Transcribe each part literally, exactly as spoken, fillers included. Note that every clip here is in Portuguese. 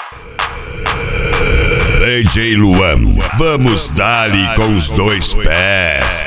D J Luan, vamos dar-lhe com os dois pés.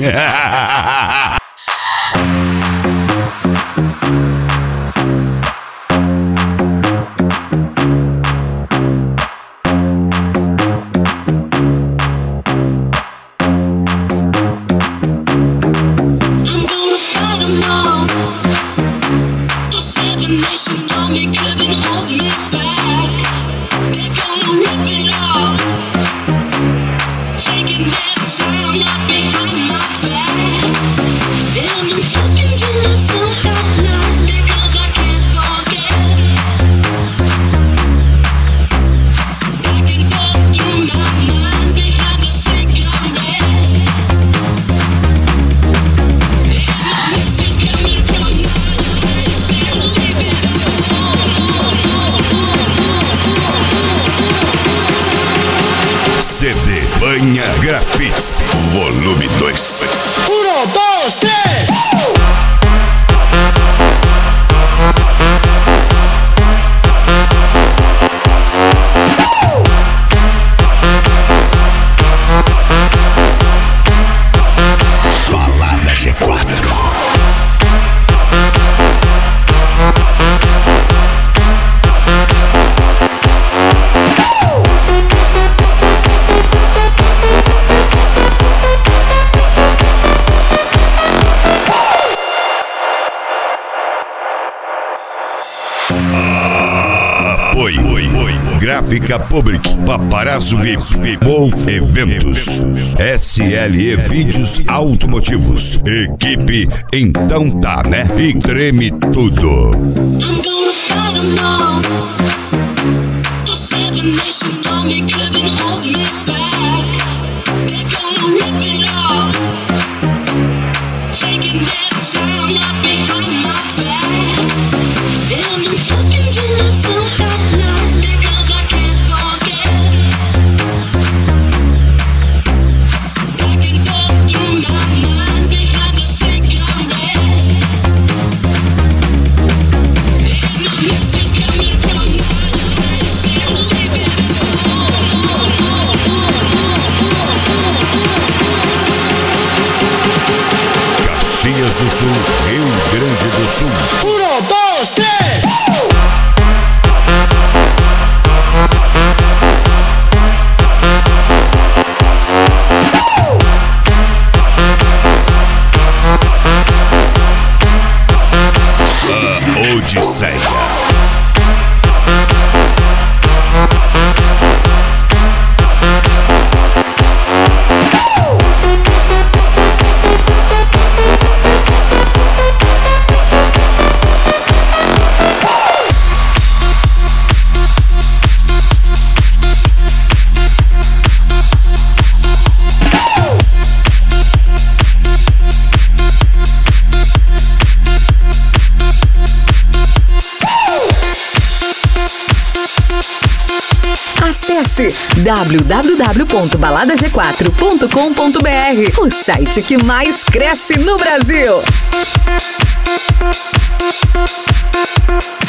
C D Banha Grafite, volume dois. Um, dois, três! Balada G quatro. Apoio Gráfica Public, Paparazzo V I P, Wolf Eventos, S L E Vídeos Automotivos, equipe Então Tá, né? E treme tudo. Caxias do Sul, Rio Grande do Sul. Um, dois, três! A Odisseia. Acesse w w w ponto balada g quatro ponto com ponto b r, o site que mais cresce no Brasil.